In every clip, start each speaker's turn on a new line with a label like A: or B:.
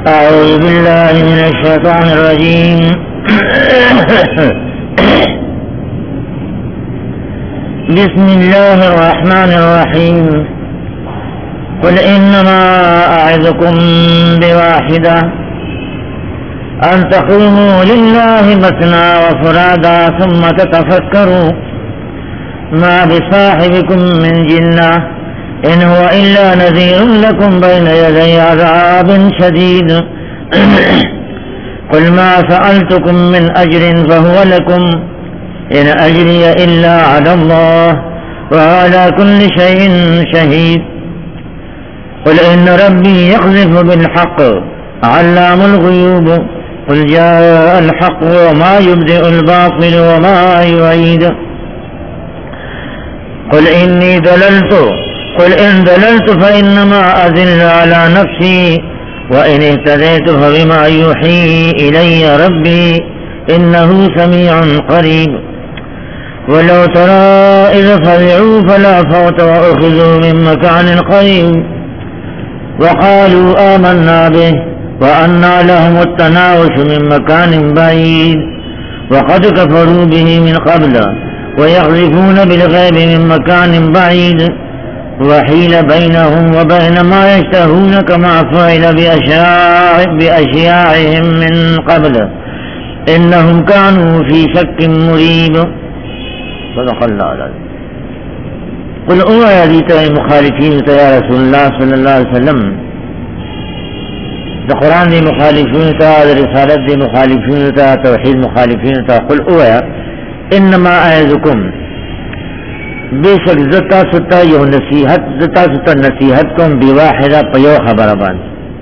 A: أعوذ بالله من الشيطان الرجيم. بسم الله الرحمن الرحيم. قل إنما أعظكم بواحدة أن تقوموا لله مثنى وفرادا ثم تتفكروا ما بصاحبكم من جنة إن هو إلا نذير لكم بين يدي عذاب شديد. قل ما سألتكم من أجر فهو لكم إن أجري إلا على الله وعلى كل شيء شهيد. قل إن ربي يقذف بالحق علام الغيوب. قل جاء الحق وما يبدئ الباطل وما يعيد. قل إن ضللت فإنما أذل على نفسي وإن اهتديت فبما يوحي إلي ربي إنه سميع قريب. ولو ترى إذ فزعوا فلا فوت وأخذوا من مكان قريب وقالوا آمنا به وأنى لهم التناوش من مكان بعيد وقد كفروا به من قبل ويقذفون بالغيب من مكان بعيد وحيل بينهم وبين ما يشتهون كما فعل بأشياعهم من قبل إنهم كانوا في شك مريب. صدق الله العظيم. قل اوہ دیتا ہے مخالفین تا یا رسول اللہ صلی اللہ علیہ وسلم، دا قرآن دی مخالفین تا، دا رسالت دی مخالفین تا، توحید مخالفین تا، قل اوہ انما اعظکم، بے شک زتا ستا یو نصیحت، زتا ستا نصیحت کم بواحدہ پیو خبر بان.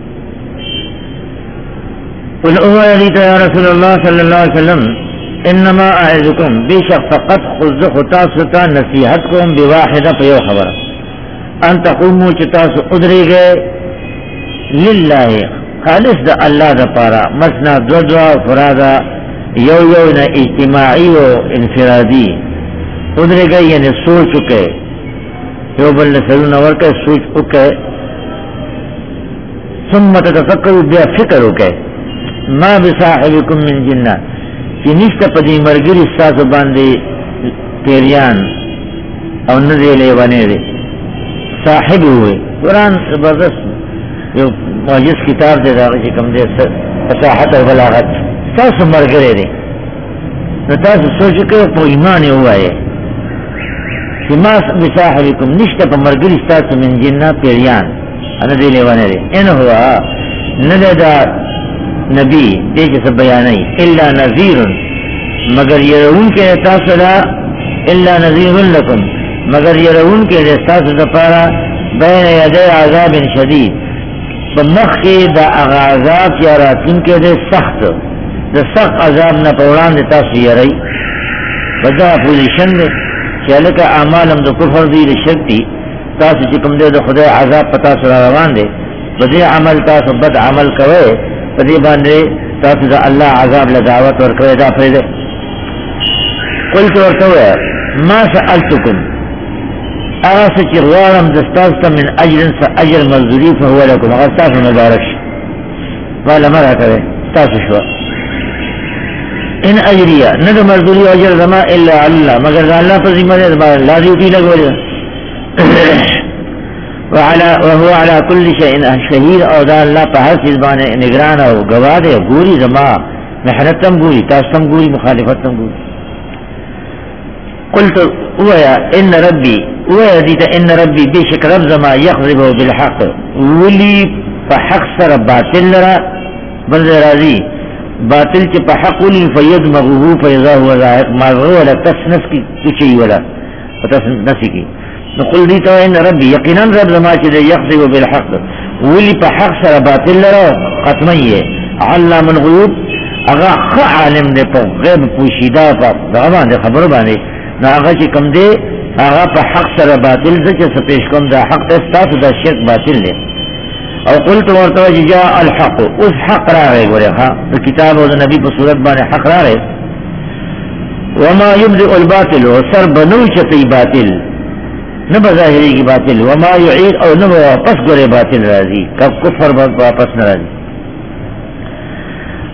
A: قل اوہ دیتا یا رسول اللہ صلی اللہ علیہ وسلم انما اعظکم، بے شک فقط خود خطا ستا نصیحت کم بواحدہ پیو خبر ان تقومو چتاس ادرے گئے للہ خالص دا اللہ دا پارا مسنا دودوا فرادا یو نا اجتماعی و انفرادی ادرے گئے یعنی سوچ چکے یو بل سرون ورکے سوچ چکے ثم تتفکروا بیا فکر ہوکے ما بصاحبکم من جنہ کہ نشتا پدی مرگری ساسو باندے پیریان او ندے لیوانے دے صاحب ہوئے. قرآن زبردست یو معجز کتاب دے دا کم دے فصاحت و بلاغت ساسو مرگرے دے نتاسو سوچ کے پو ایمان ہوا ہے کہ ما بصاحبکم نشتا پا مرگری ساسو من جنہ پیریان ندے لیوانے دے ان ہوا ندے دا نبی دیکھ سب بیانی الا نذیر مگر یرون کے تاسلا الا نذیر لکم مگر یرون کے تاس دپارا بین یدی عذاب شدید بمخی دا عذاب یا راتن کے دے سخت دا سخت عذاب نا پوران دے تاس یری بدا پوزیشن دے چلکا اعمالم دا کفر دی دا شرک دی تاس چکم دے دا خدا عذاب پتا سرا روان دے بدے عمل تاس بد عمل کوئے پدی باندے تاسو دا اللہ عذاب لدعوت ورکوئے دا پریدے. قلت ورکوئے ما سألتکم اغاس چروارم دستاستا من اجر سا اجر مزدوری فهو لکم اغاستاسو مبارکش والا مرہ کرے تاسو شوا ان اجریہ ند مزدوری اجر زما الا اللہ مگر اللہ پر ذمہ دے زما اللہ دیوٹی لگو جا وهو على كل شيء شهيد او دا اللہ پا ہر چیز بانے نگران او گواہ دے گوری زما محنتم گوری تاستم گوری مخالفتم گوری. قلت اویا ان ربی اویا دیتا ان ربی بے شک رب زما یخذبو بالحق ولی پا حق سر باطل لرا بلد رازی باطل چی پا حق ولی فیدمغوہو فیضا ہوا ذائق ماغو ولا تسنس کی کچی ولا تسنسی کی. نقول دیتا ان ربی یقینا رب زما چی دے یخذب بالحق ولی پا حق سر باطل لرا قطمی ہے علام الغیوب اگا خ عالم دے پا غیب پوشیدہ پا دغمان دے خبر بانے نا اگا چی کم دے اگا پا حق سر باطل دے چی سپیش کم دا حق تستاس دا شرک باطل دے. او قلت ورطوجی جا الحق اس حق را رہے گورے خواہ دا کتاب و دا نبی پا صورت بانے حق را رہے وما یبدئ الباطل و سر بنو چتی باطل نبا ظاہری کی باطل وما یعید او نبا واپس گرے باطل راضی کب کفر واپس نہ راضی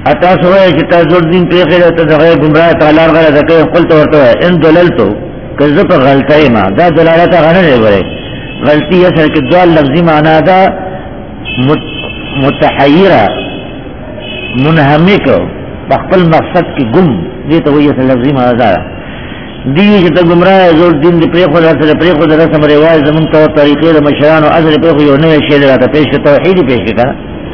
A: اتا سوئے چتا زور دین پیخی رہتا دا غیر گمراہ تعالی غیر دکے قلت ورطا ہے ان دللتو کذب غلطائی ما دا دلالتا غنر ہے برے غلطی اثر کہ دوال لفظی معنی دا متحیرہ منہمک بخبل مقصد کی گم دیتا وہی اثر لفظی معنی دا دیوی چتا گمراہ زور دین دی پریخو دا اثر پریخو دا رسم رواز دا منطور طریقی دا مشران و اثر پریخو یو نوے شید راتا پیش کا توحیدی پیش کا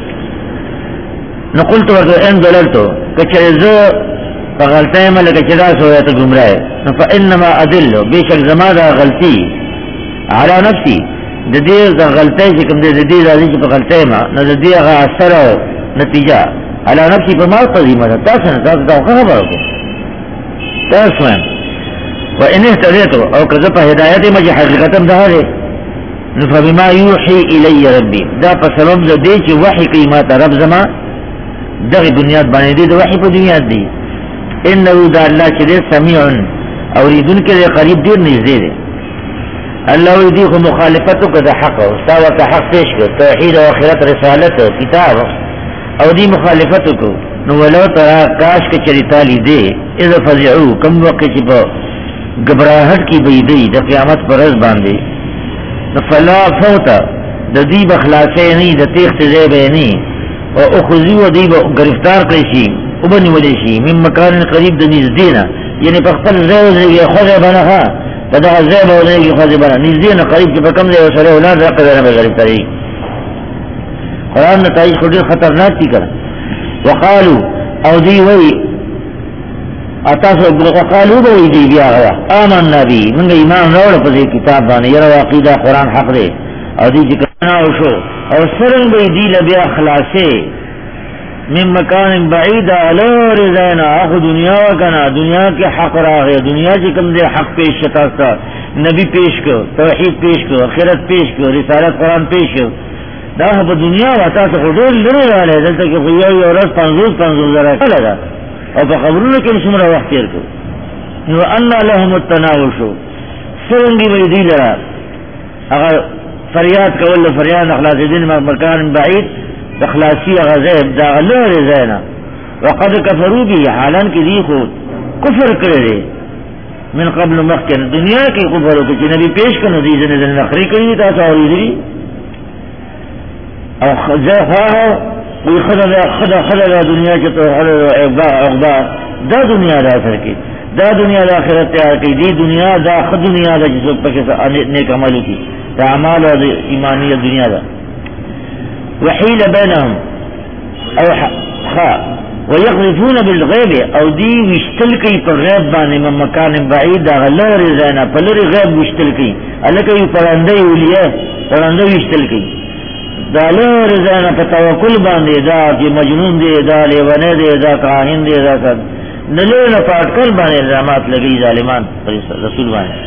A: نقلت ورطو ان دللتو کچر زو فغلطائی ما لکا چدا سویتا گمراہ فإنما ادلو بیشک زمادہ غلطی علا نفسی ددیر دا غلطائی چکم دے ددیر رازی چی پا غلطائی ما نددیر اغا اثر و نتیجہ علا نفسی پا مار قضیمہ دا تاسن تاسن خبر کو تاسوین و انہ تریتو او کذا ہدایت مجھے حقیقتم دا دے فبما یوحی الی ربی دا پا سبب دا دے چی وحی قیمات رب زمان دغی بنیاد بانے دی دا وحی پا دنیاد دی انہو دا اللہ چی دے سمیعن اوریدن کے دے قریب دیر نزدے دے اللہ دی خو مخالفتو کا دا حق استاوہ کا حق پیش کر توحید و آخرت رسالت کتاب او دی مخالفتو کو نولو ترا کاش کے چریتالی دے اذا فضعو کم وقت چی پا گبراہٹ کی بیدی دا قیامت پر رز باندے فلا فوتا دا دی بخلاسے نہیں دا تیخت زیبے نہیں و اخذی و دی گرفتار کریشی ابنی ولیشی من مکان قریب دنیز دینا یعنی پختل زیو زیگی خوضی بنا خواہ دا زیب و زیگی خوضی بنا نیز دینا قریب چی پکم زیو سرے اولاد رقی دینا بے گرفتاری قرآن نتائج خودی خطرناک تی کرا وقالو او دی وی اتاسو وقالو بوی دی بیا غیا آمن نبی منگا ایمان روڑ پزی کتاب بانے یرو عقیدہ قرآن حق دے او دی چکنا او شو او سرنگ بی دی لبیا خلاصے من مکان بعید علور زینا آخو دنیا کنا دنیا کے حق راغے دنیا چی کم دے حق پیش شتاستا نبی پیش کر توحید پیش کر خیرت پیش کر رسالت قرآن پیش کر دا با دنیا واتا سا خودول لرے والے دلتا کہ خیوی اور رس پانزوز ذرا لگا اور پا خبرون کم سمرا وقت تیر کر نو انا لهم التناول شو سرنگی بی دی لرا اگر فریاد کول فریاد اخلاص دین مکان بعید اخلاصی غزیب دا غلور زینا وقد کفرو بھی حالان کی دی خود کفر کرے من قبل مخکن دنیا کی کفرو کچی نبی پیش کنو دی زن نخری کری تا ساوری دی او خواہو کوئی خدا دنیا چطور خدا اغبار دا دنیا دا اثر کی دا دنیا دا آخرت تیار کی دی دنیا دا خد دنیا دا جسو پکیسا نیک عملو کی دا عمال و ایمانی دنیا دا وحیل بینهم او ویقذفون بالغیب او دی وشتل کی پر غیب بانے من مکان بعید دا غلور زینا پلر غیب وشتل کی علکہ پرندے اولیاء پرندے وشتل کی دا لور زینا پا توکل باندے دا کی مجنون دے دا لیوانے دے دا کاہن دے دا کد نلور پاٹکل بانے الزامات لگئی ظالمان رسول بانے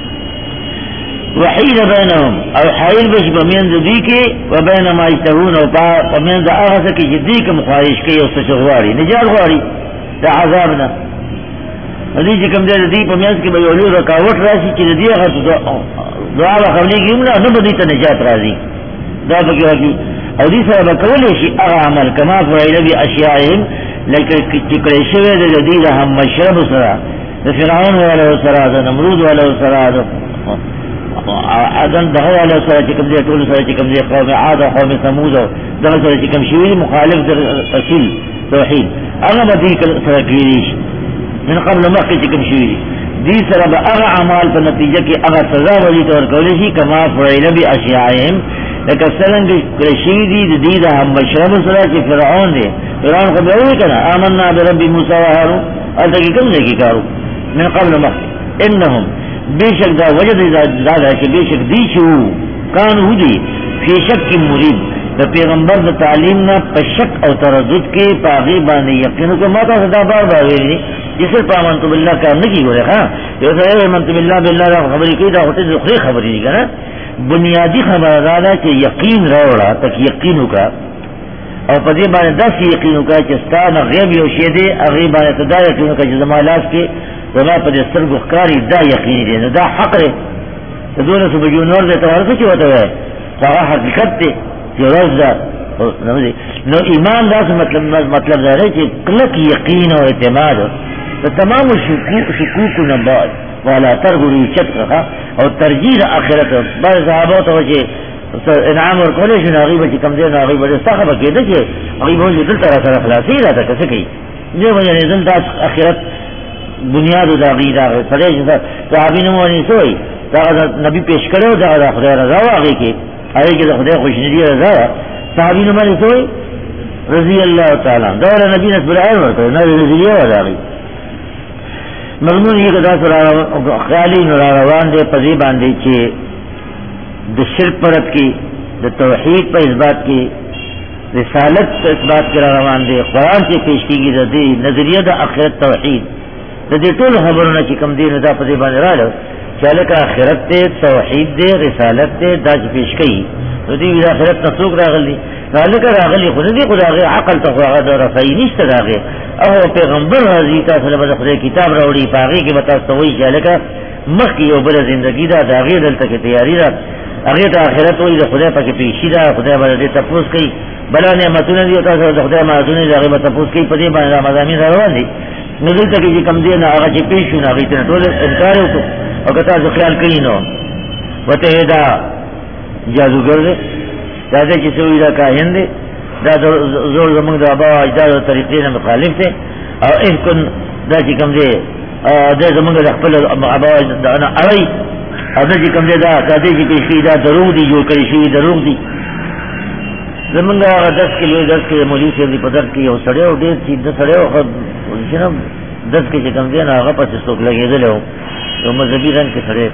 A: وحیل بینهم او حائل بش بمین دی کے وبین ما یشتهون او بمین دا آغا کی جدی کا مخواہش کی او سچغواری نجات غواری دا عذابنا دی کم دے دی بمین کی بیولو رکاوٹ راسی چی دی آغا دعا و قبلی کی امنا نبدی تا نجات رازی دا بکی وکی او دی سر بکولیشی اغا عمل کما فعیل بی اشیائهم لیکن چکڑے شوے دا دی دا ہم مشرب سرا دا فرعون والا سرا دا نمرود والا سرا دا عدن دغه والا سره چې کوم دې ټول سره چې کوم دې قوم عاد او قوم ثمود دغه سره چې کوم شوی مخالف در اصل توحید هغه به دې سره کېږي من قبل مخکې چې کوم شوی دې سره به هغه اعمال په نتیجه کې هغه سزا ولې تور کولې شي کما فعل باشیاءهم لکه څنګه چې شوی دي دې د هم مشرب سره چې فرعون دې فرعون خو به وایي کنه آمنا برب موسی و هارون اته کې کوم ځای کې کارو من قبل مخکې انهم بیشک دا وجد زیادہ کہ بیشک دی چھو کان ہو دی فی شک کی مرید دا پیغمبر دا تعلیم نا پا شک او تردد کے پاغی بانے یقینو کو ماتا صدا بار بار ویلی جسر پا منتو باللہ کام نکی گو رہا جو سر منتو باللہ باللہ دا خبری کی دا ہوتے دخلی خبری نہیں کنا بنیادی خبر دادا کہ یقین روڑا تک یقینو کا اور پدی بانے دا سی یقینو کا چستان غیب یوشیدے اغیب بانے تدا یقینو کا جزمالاس کے وما پا دستر گخکاری دا یقینی دے دا حق رے دونوں سے بجو نور دے توارسو چی ہوتا ہے فاقا حقیقت دے جو روز دا نو ایمان دا سے مطلب دا رہے کہ کلک یقین و اعتماد تو تمام شکوک نباد والا ترغری چت رکھا اور ترجیح آخرت بعض صحابہ تو وجہ انعام اور کولے شنو غیب چې کم دې نه غیب د صحابه کې ده چې غیب وجه دلته سره خلاصي راته کسه کوي دې وجه نه دلته آخرت بنیاد دا غیدا سره چې صحابي نو ونی سوی دا نبی پیش کړو دا خدای رضا واغی کې هغه کې د خدای خوشنودي رضا صحابي نو ونی سوی رضی الله تعالی دا نبی نس برای ورته نبی رضی الله تعالی مضمون یہ کدا سره خیالی نور روان دے پذی باندې چې د شرک پرت کی د توحید پر اس بات کی رسالت پر اس بات کی روان دے قرآن سے پیش کی گئی د نظریہ د آخرت توحید د دې ټول خبرونه چې کم دین دا پذی باندې راړو چې لکه آخرت ته توحید دے رسالت ته دا پیش کړي نو دې آخرت تسوق راغلی ذالک راغلی خو دې خدای عقل ته هغه رفعی نشته راغی او پیغمبر راضی تاسو له خدای کتاب راوړي پاغي کې بتا توي چې لکه مخکې یو بل زندگی دا داغه دلته کې تیاری را هغه ته آخرت وې د خدای پاک پیشي دا خدای باندې تاسو کوي بل نعمتونه دي تاسو د خدای مازونه هغه به تاسو کوي په دې باندې مزامین روان دي نو دلته کې کم دي نه هغه چې پیښو نه هغه ته ټول انکار وکړو او که تاسو خیال کوي نو وته دا جادوګر دی دا چې څوی دا کاهن دی دا زور زمونږ د ابا اجداد او طریقې نه مخالف دی او ان کن دا چې کوم دی دا زمونږ د خپل ابا اجداد نه اړای او دا چې کوم دی دا دې چې پیښې دا دروغ دي جوړ کړی شي دروغ دي زمونږ 10 کیلو 10 کیلو مولوی صاحب په در کې یو سړی او ډېر چې د سړی او چې 10 کې چې کوم دی نه هغه پسې څوک لګېدل او مذهبي رنګ کې سړی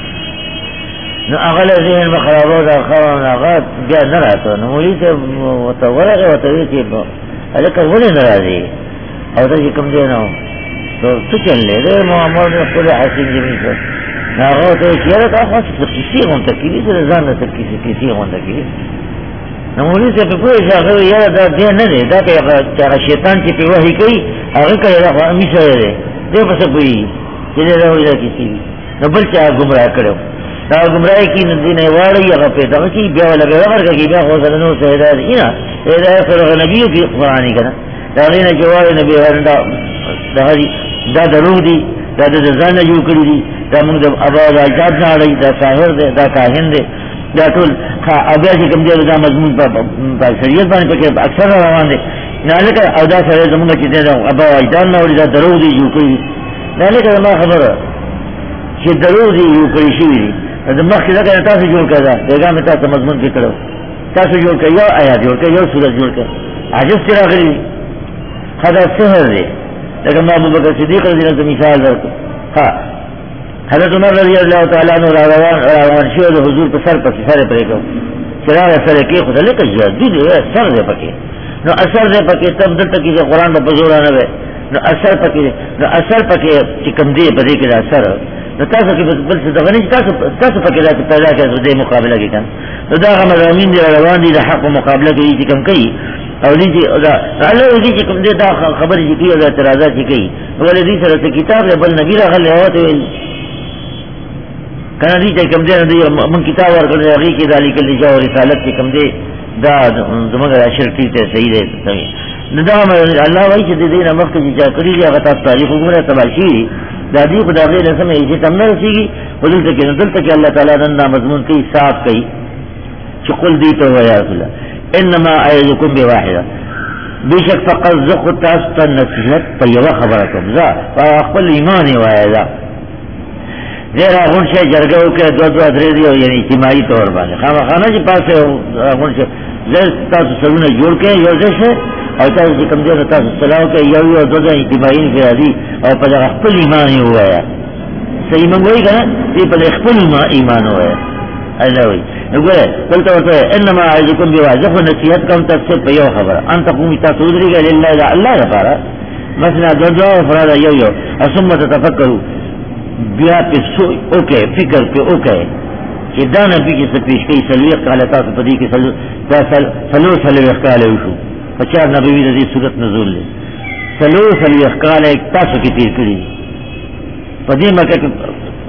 A: نو هغه له ذهن مخربو دا خبره هغه بیا نه راته نو مولوی ته وته ورغه وته وی چې الکه ولې نه راځي او دا چې کوم دی نو څه چلې ده محمد خپل حسین جمی څه هغه ته چې راته خاصه کیسې غونډه کړي چې ځان ته کیسې غونډه کړي نو مولوی ته په کوی ځای هغه یاره دا دی نه دی دا چې شیطان چې په وحی کوي هغه کوي دا همیشه دی دې په څه کوي چې دا وایي کیسې نو بل چا گمراه کړو دا گمراهی کی ندینه واړی هغه پیدا کی بیا ولا به ورګه بیا خو سره نو څه دا نه دا سره نبیو کی قرآنی کنه دا غینه جواب نبی ورندا دا درو دی دا د ځان یو کړی دی دا موږ د ابا اجاد نه اړای دا ساحر دی دا کاهن دی دا ټول ابیا چې کوم دی دا مضمون په شریعت باندې پکې اکثر روان دي نه لکه او دا سره زموږ چې دا ابا اجاد نه اړای دا درو دی یو کړی نه لکه ما خبره چې درو دی یو کړی شي د مخکې دا کنه تاسو جوړ کړه دغه مې تاسو مضمون کې کړو تاسو جوړ کړئ یو آیات جوړ کړئ یو سورۃ جوړ کړئ عجز چې راغلی خدا سحر دی لکه ما ابو بکر صدیق رضی الله عنه مثال درکړ ها حضرت عمر رضی الله تعالی عنہ روان شو د حضور په سر پسې سره پرې کو چراغ سره کې خدای له کجا دې سر دې پکې نو اثر دې پکې تب دلته کې قرآن په زور نه وي نو اثر پکې چې کوم دې په دې کې اثر نو تاسو کې بل څه دغه نه تاسو پکې راځي پیدا کړئ د مقابله کې کنه نو دا مضامین دی روان دي د حق مقابله کې چې کوم کوي او دې دا الله دې چې کوم دې دا خبرې چې کوي او اعتراضات چې کوي ولې دې سره کتاب بل نبی راغلی او ته کنه دې چې کوم دې من کتاب ورکړل هغه کې ذالک الجو رسالت چې کوم دې دا زموږ شرکی ته صحیح دی نو دا الله وايي چې دې نه مخکې چې کړی هغه تاسو تاریخ وګوره تباشي دا دی خدا غیر سمې چې تم نه رسیږي ولته کې دلته کې الله تعالی دا مضمون کوي صاف کوي چې قل دی ته یا رسول الله انما اعظكم بواحده بشک فقط زخت است نصیحت په یو خبره کوم ځا خپل ایمان وایي دا غیر هغه شی جرګو کې دوه درې دی یعنی اجتماعي تور باندې خامخانه چې پاسه هغه شی زه تاسو سره جوړ کې یو ځای او تاسو چې کوم ځای تاسو سلام کوي یو دوه اجتماعي فیادي او په خپل ایمان یې وایا صحیح مونږ وایي کنه چې په خپل ایمان وایا الوی وګوره دلته ورته انما اعظكم بواجب نصیحت کوم تاسو په یو خبره انت قوم تاسو درېږي لله الله لپاره مثلا دغه افراد یو ثم تفکروا بیا په سو اوکے فکر په اوکے چې دا نبی چې پیش کوي سلوي قال تاسو په دې کې سلوي کاله وشو په چار نبی د دې صورت نزول له سلوي کاله تاسو کې تیر کړی په دې مکه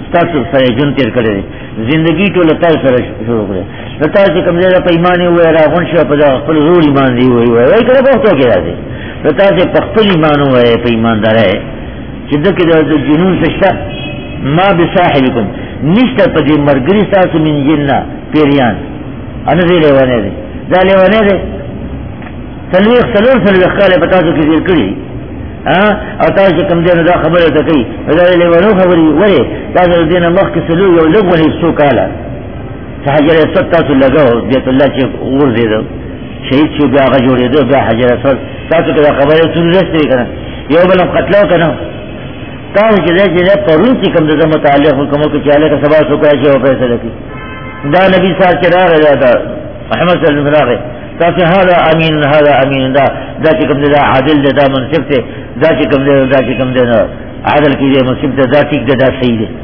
A: تاسو سره جون تیر کړی زندگی ټول تاسو سره شروع کړی نو تاسو کوم ځای په ایمان وای راغون شو په خپل روح ایمان دی وای کړه په تو کې راځي نو تاسو په خپل ایمان وای په ایماندارۍ چې دغه د جنون سشتا ما بصاحبکم نشته په دې مرګري تاسو من جنہ پیریان ان دې لیوانه دي دا لیوانه دي تلويخ خاله پتا تو کې کړی او تاسو کوم دې دا خبره ته کوي دا لیوانو خبري وره تاسو دې نه مخ کې سلو یو لګونی سو کاله حجر اسود تاسو لګاو بیت الله چې ور دې شهید شو بیا غجوړې دو بیا حجر اسود تاسو دا خبره ټول رسته کړه یو بل قتلو کنه تاسو چې دې پرون چې کوم د متعلق کوم کې چاله کا سبا سو کوي چې او فیصله کوي دا نبی صاحب چې راغی دا محمد صلی الله علیه وسلم تاسو هذا امین دا چې کوم دا عادل دا منصف ته دا چې کوم دا عادل کې منصف دا ټیک دا صحیح دی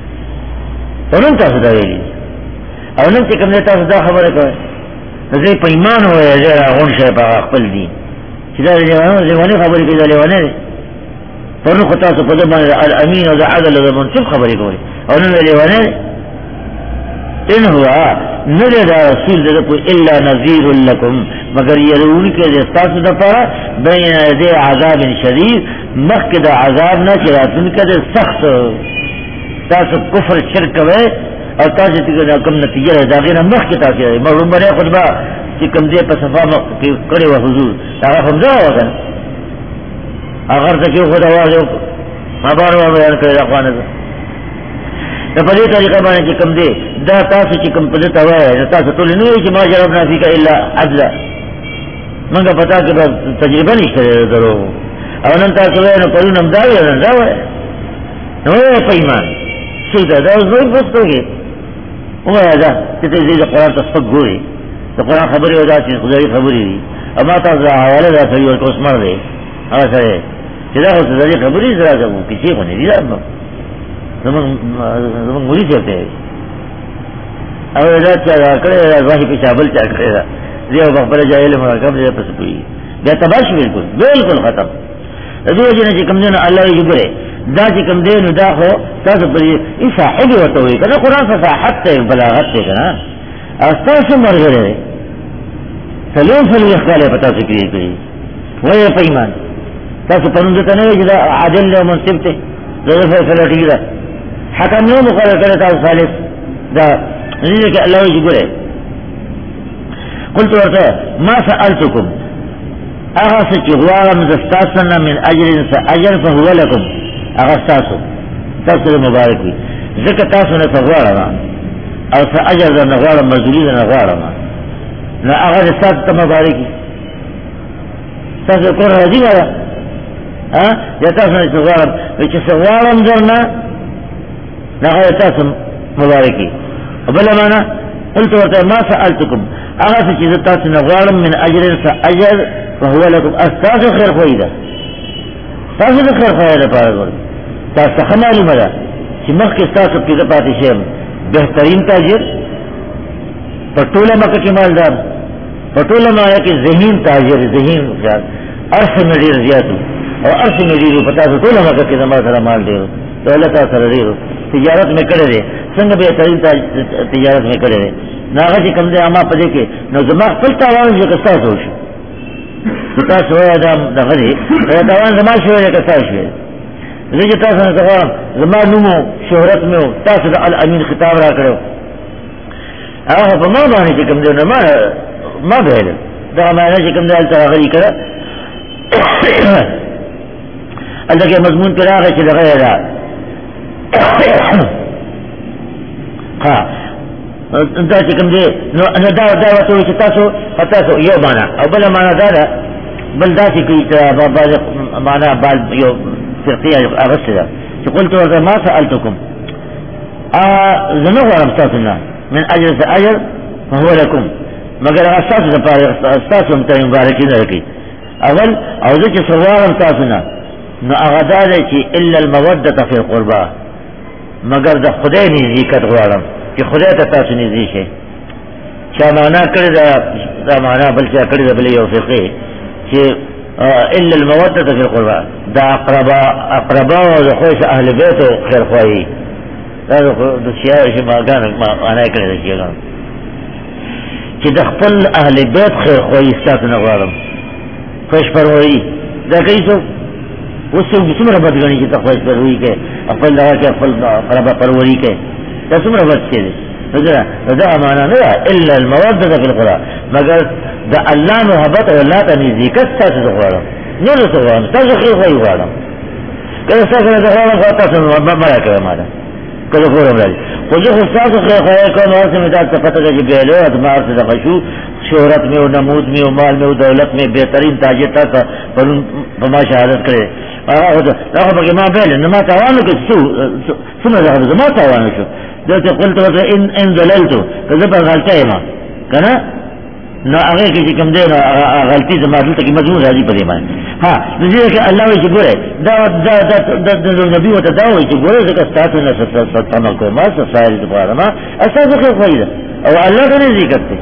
A: ورن تاسو دا ویلي او نن چې کوم تاسو دا خبره کوي زه په ایمان وای زه راغون شه په خپل دین چې دا ځواني خبرې کوي دا لیوانه دي ورن خو تاسو په دې باندې الامین او عادل دا منصف خبرې کوي او نن لیوانه ان ہوا نرے دا رسول دے کو الا نذیر لکم مگر یرون کے استاس دا پارا بین دے عذاب شدید مخ دا عذاب نہ چراتن کے سخت تاس کفر شرک وے اور تاس تے کم نتیجہ دا غیر مخ کے تاس مرحوم بنے خطبہ کہ کم دے پسفا کے کرے و حضور تا حمزہ ہوگا اگر تک خدا والے خبر بیان کرے اخوان دا په دې طریقه باندې چې کوم دی دا تاسو چې کوم په دې توای تاسو ټول نه چې ما جربنا فيك الا عدل منګه پتا کې تجربه نشته درو او نن تاسو نو پرون هم دا وایي نو په ایمان څه دا زوی پوښتنه وایي دا چې دې قرآن تاسو ګوري دا قرآن خبرې ودا چې خدای خبرې دي اما تاسو حواله دا کوي او اوس مر دی هغه سره چې دا اوس دې خبرې زرا کوم کسی باندې دی دا زمون مولي چلتے او دا چا کړه راځي په شابل چا کړه دیو خپل جاهل مرکب دې پس کوي دا تباش بالکل ختم دغه جن چې کوم نه الله یې ګره دا چې کوم دې نو دا خو تاسو په دې صاحب وته وي کنه قرآن صحت ته بلاغت ته کنه استاسو مرګره فلو خاله پتا څه کوي وای په ایمان تاسو پرونده ته نه چې دا عادل او منصف ته دغه فیصله کیږي حکم نو مخالف کړه تاسو خالص دا دې کې الله یې ګره قلت ورته ما سألتكم اغاث غوارم زستاسنا من اجر فهو لكم اغاثاسو تاسو مبارک وي ذکر تاسو نه غوارم او سأجر ذا نغوارم مزولي ذا نغوارم لا اغاث تاسو مبارک تاسو کور راځي وره یا تاسو نه غوارم چې غوارم درنه نغاث تاسو مبارکی وبلا معنا قلت ورته ما سألتكم اغاث چې تاسو نغوارم من اجر فاجر فهو لكم استاذ خير خويدا تاسو د خیر خويدا پاره تاسو معلومه ده چې مخکې تاسو په دې پاتې شئ بهترین تاجر پټوله مکه کې مالدار پټوله مکه کې ذهین تاجر ذهین خیال ارث مدیر زیاتو او ارث مدیر پتا ته ټوله مکه کې زما سره مال ډیرو دولت سره ډیرو تجارت میں کړه دي څنګه بهترین تجارت میں کړه دي ناغه چې کوم دې اما پدې کې نو زما خپل تاوان چې کستا شو تاسو وایي دا دغه دي تاوان زما شوی چې کستا شوی زه تاسو نه غواړم زما نومو شهرت مې تاسو د الامین خطاب را کړو هغه په ما باندې چې کوم دې نه ما به دا معنی چې کوم دې تاغلی کړه الګي مضمون پر هغه چې دغه دا دا چې کوم دې نو دا وته چې تاسو یو معنا او بل معنا دا بل دا چې کوي بابا معنا بال یو فرقيه اغسله چې قلت ورته ما سألتكم زنو غرم تاسو من اجر فهو لكم مگر اساس هم ته مبارکي درکې اول او چې سوالم تاسو نه نو هغه دا چې الا الموده في القربى مگر د خدای نزدېکت غواړم چې خدای ته تاسو نږدې شئ چا معنا کړی دا معنا بل چا کړی دا بل یو فرقه چې الا الموده في القربى دا اقربا او د خوښ اهل بیت خیر خوایي د شیعه شماګان معنا کړی د شیعه چې د خپل اهل بیت خیر خوایي ستاسو نه غواړم خوش پروری دا کوي څو اوس څومره بد غني چې خوش پروری کې خپل دغه کې خپل قرابه پروری کې دا څومره بد څه دی دا معنا نه الا الموده فی القرى مگر د الله محبت او الله ته نزدېکت تاسو غواړم نه څه غواړم تاسو خیر خوایي غواړم کله څنګه دا غواړم تاسو مبارک کوي ماده کله غواړم راځي خو زه خو تاسو خیر خوایي کوم او سمې تاسو پته کې بیلو اتمار څه د خشوع شہرت میں و نمود میں و مال میں و دولت میں بہترین تاجر تھا بما شہادت کرے ماں بیل نما تاوانو کے سمجھ رہا ما تاوانو شو جیسے قلت وقت ان دللتو کذبا غلطہ ہے ماں کنا نو اگر کسی کم دے نو غلطی سے معلوم تکی مضمون راضی پر ایمان ہاں نزیر کہ اللہ ویچی گورے دا نبی و تا داوی چی گورے زکا ستاتو نا ستامل کوئی ما سائری دپارا ما استاسو خیر خواهی دا او اللہ کا نزی کرتے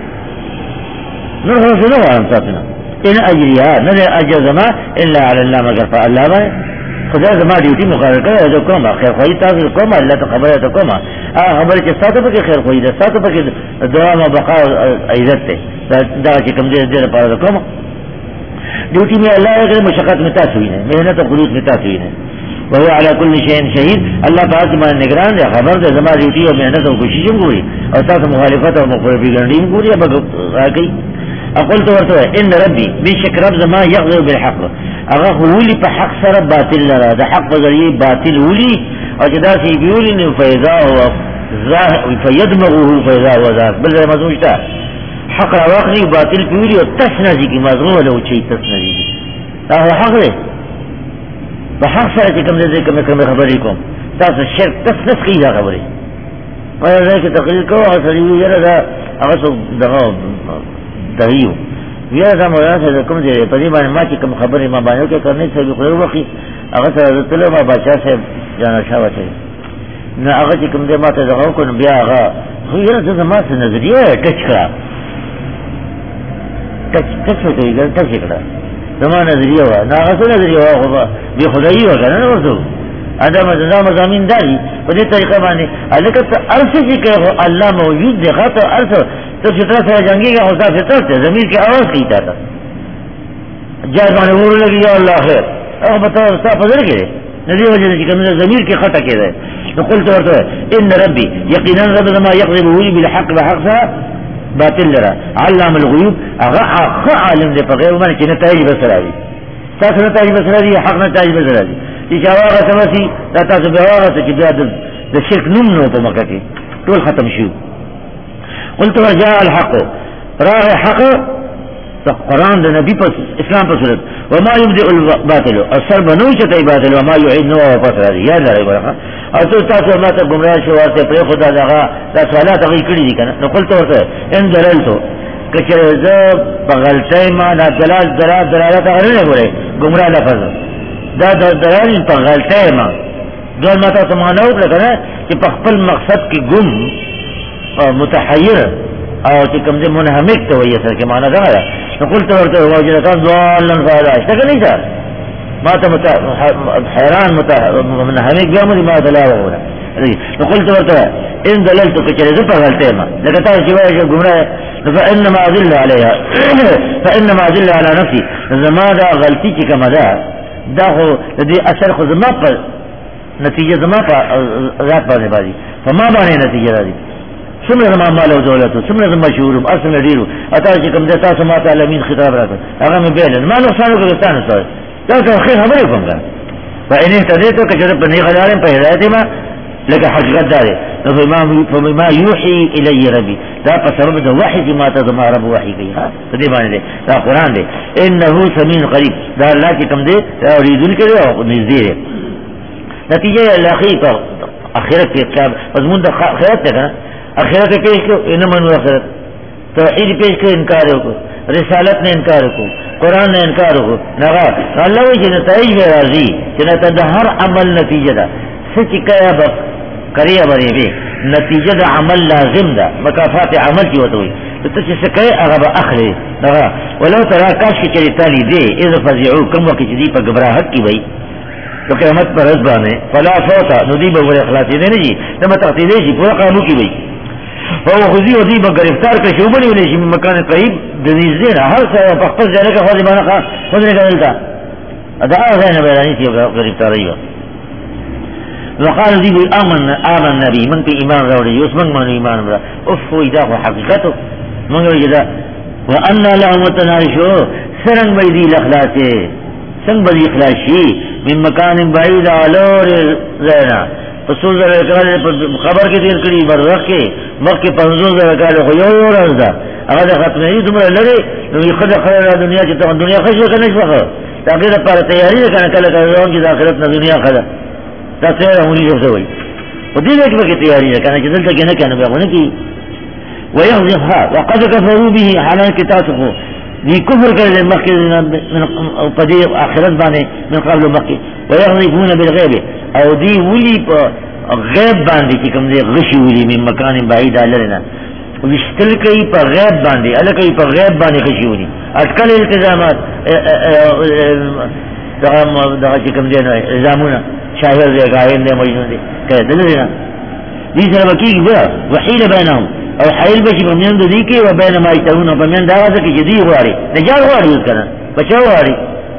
A: نرخص نوعا ساتنا ان اجریها نر اجر زما الا علی اللہ مگر فا اللہ بائے خدا زما ڈیوٹی مقرر کرے جو کوما خیر خواهی تاثر کوما اللہ تا خبر تا کوما خبر چی ساتو پاکی خیر خواهی دا ساتو پاکی دوام و بقا عزت تے دا چی کم دیر پارا دا کوما ڈیوٹی میں اللہ اگر مشقت میں تاثوین ہے محنت و خلوص میں تاثوین ہے وهو على كل شيء شهيد اللہ تعالی کی مان نگران ہے خبر دے زما ڈیوٹی اور محنت اور کوششیں پوری اور ساتھ مخالفت اور مخالفی گرنڈی پوری اب گئی اقول تو ورته ان ربي بشك رب زما يغضب بالحق اغه ولي په حق سره باطل لرا ده حق ذریعہ باطل ولي او جدا سی بيولي نو فیضا هو ظاهر فيدمغه فیضا وذاك بل مزوجتا حق واخني باطل بيولي او تسنجي کی مضمون له چي تسنجي دا هو حق له په حق سره کوم دې کوم خبرې کوم تاسو شرک تسنس کی دا خبرې وای دا کی تقریر کو او سړي یره دا هغه دغه دایو بیا دا مولا سے کوم دې په دې باندې ما چې کوم خبرې ما باندې کې کرنے سے خو وخت هغه سره طلب ما بچا سے جانا شاوته نه هغه چې کوم دې ما ته دغه کو بیا هغه خو یره د ما څخه نظریه ټچ کړه ټچ کړه زما نظریه وا نه هغه نظریه وا خو به خدایي وکړه نه ورته ادم نظام زمين داري په دې طریقه باندې الکه ارسه چې کوي الله موجود دی غته ارسه تو فطرت سے جنگی کا ہوتا فطرت ہے زمین کی آواز کیتا تھا جائے بانے وہ لگی یا اللہ خیر اب بتاؤ صاف فضل کے نبی وجہ سے کہ زمین کی خطا کے رہے نقول تو ورته ان ربي يقينا رب ما يقذب ولي بالحق بحق باطل لرا علام الغيوب اغا عالم دے بغیر من کہ نتائج بسرادی تاس نتائج بسرادی حق نتائج بسرادی اشاوہ سمسی لا تاس بهوا کہ بلاد الشرك نمنو تو مکہ طول ختم شو قلت وجاء الحق راہ حق قرآن دا نبی پس اسلام پس صورت وما يبدئ الباطل اثر بنوشت باطل وما يعيد نوع وپس راضی یاد رہے برخا اور تو تاسو اللہ تا گمراہ شوارتے پر خدا داغا تا سوالات اغیی کری دی کنا نقلت ورطا ان دلالتو کچر زب بغلطائی ما نا دلالت اغرنے بولے گمراہ لفظ دا دلال بغلطائی ما دول ما تا سماناو لکنا کہ پخپل مقصد کی گم متحیر او چې کوم دې منهمک ته وایي سره کې معنا دا ده نو قلت ورته واجد کان ضالن فالا اشتكى ليس ما ته حيران منهمک بیا مې ما دلا وره نو قلت ورته ان دللت کچره ده په غلطه ما لکه تاسو چې وایي ګمراه فانما اذل عليها فانما اذل على نفسي زما دا غلطي چې کومه ده دا خو دې اثر خو زما په نتیجه زما په ذات باندې باندې فما باندې نتیجه راځي سمر زمان مال و دولتو سمر زمان مشهورم اصل ندیرو اتاو چی کم دیتا سمات علمین خطاب راتا اغا میں بیلن ما نقصانو کلستانو سوال تاو خیر خبری کم کن فا انہیں تدیتو کچھتا پر نیخ دارم پا ہدایتی ما لکا حقیقت دارے فما یوحی الی ربی دا پا سبب دا وحی کی ماتا زمان رب وحی کئی تدی بانے دے دا قرآن دے انہو سمین قریب دا اللہ چی کم دے دا ریدون کے دے نزدیر نتیجہ اللہ خیر پا آخرت کے مضمون دا خیرت تے کنا اخرت پیش کو انمن اخرت توحید پیش کو انکار کو رسالت نے انکار کو قرآن نے انکار کو نغا اللہ وجہ نتائج میں راضی جنتا دا ہر عمل نتیجہ دا سچ کیا با کریا بری بے نتیجہ دا عمل لازم دا مکافات عمل کی ہوتا ہوئی تو تچ سکے اغا با اخلی ولو ترا کاش کی چلی تالی دے اذا فزعو کم وقت دی پا گبراہت کی بھئی تو قیامت پر رض بانے فلا فوتا ندیب اور اخلاصی دینے جی نمت اقتدے جی پورا قابو کی بھئی اور خودی ودیب گرفتار کر شعبنی ولی جی مکان قریب دنیز دینا ہر سا پخپس جانے کا خواہ دیبانا خودنے کا دلتا ادعا غیر بیرانی تھی گرفتار رہی وقال دیبو آمن نبی من پی ایمان روڑی اس من منو ایمان برا افو ایداخو حقیقتو منگو جدا وَأَنَّا لَهُمُ التَّنَاشُ سرنگ بیدی الاخلاصے سنگ بدی اخلاصی من مکان بعید علور زینا رسول خبر کے دیر کری برزخ کے مخ کے پنزول زرکال خیو رزدہ اگر ختم نہیں تمہارا لڑے نوی خد خیر دنیا چیتا دنیا خشو کنش وقت تاکہ پارا تیاری رکھنا کل کرزاؤں کی داخلت نا دنیا خدا تاکہ امولی جب سے ہوئی وہ دل ایک وقت تیاری رکھنا چیتا دلتا کہنا کہنا بیاغونے کی وَيَغْزِفْهَا وَقَدْ كَفَرُوا بِهِ حَالًا كِتَاسُقُ دی کفر کرده مخی من قدیر آخرت بانے من قبل مخی وَيَغْزِفُونَ بِالْغَيْبِ او دی ولی پا غیب باندے چکم دے غشی ولی من مکان بعید آلرنا وشتل کئی پا غیب باندے اللہ کئی پا غیب باندے غشی ولی اٹکل التزامات دغا چکم دے الزامونا شاہر دے غائم دے مجنون دے کہ دل دینا دی سر بکی گی برا وحیل بینہم او حیل بشی پمیند دی کے و بین ما یترون پمیند آغا سکی جدی غواری نجات غواری اس کرنا بچا غواری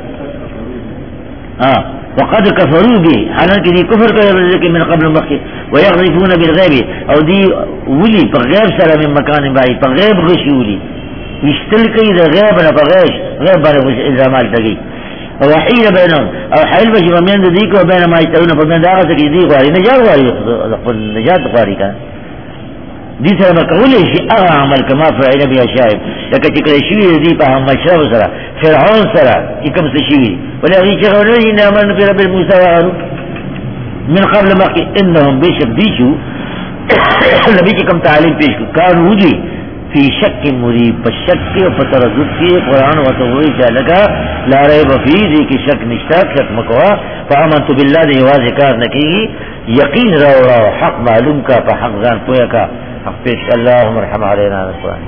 A: وقد کفروا بی حالانکہ دی کفر کرے من قبل مخی ویغذفون بالغیب او دی ولی پا غیب سر من مکان بعید پا غیب غشی ولی وشتل کئی دا غیب نا پا غیب بانا الزامال تگی وحیل بینهم او حیل بشی پمیند دی کے و بین ما یترون پمیند آغا سکی جدی غواری نجات غواری نجات غواری کرنا دی سر مکولی شی اغا عمل کما فعیل بیا شاہد لکہ چکل شوی دی پا ہم مشرف سرا فرعون سرا چکم سشوی ولی اغی چکل رجی نامن پی رب الموسیٰ وغارو من قبل مقی انہم بیشک دیشو نبی چکم تعلیم پیش کو کانو دی فی شک مریب پا شک کے و پتردد کے قرآن و تغوی چاہ لگا لا ریب فی دی کی شک نشتاک شک مکوا فا امنتو باللہ دی واضح کار نکی یقین رو حق معلوم کا پا حق زان پویا کا حق پیش اللہم ارحم علینا القرآن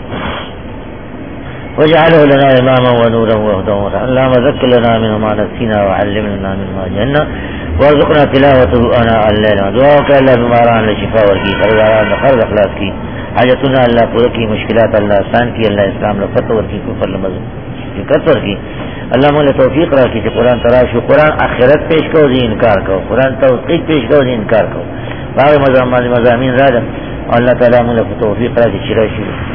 A: وجعله لنا اماما ونورا وهدى ورحمة اللهم ذكر لنا منه ما نسينا وعلمنا منه ما جهلنا وارزقنا تلاوته آناء الليل دعاك اللہ بیماران لشفا ورکی خرداران خرد اخلاص کی حاجتنا اللہ پورا کی مشکلات اللہ آسان کی اللہ اسلام لفتح ورکی کفر لمزد ورکی اللہ مولا توفیق راکی کہ قرآن تراشو قرآن آخرت پیش کرو دی انکار کرو قرآن توقیق پیش کرو دی انکار کرو باقی مضامین راجم اللہ تعالیٰ مولا توفیق راکی چرا شروع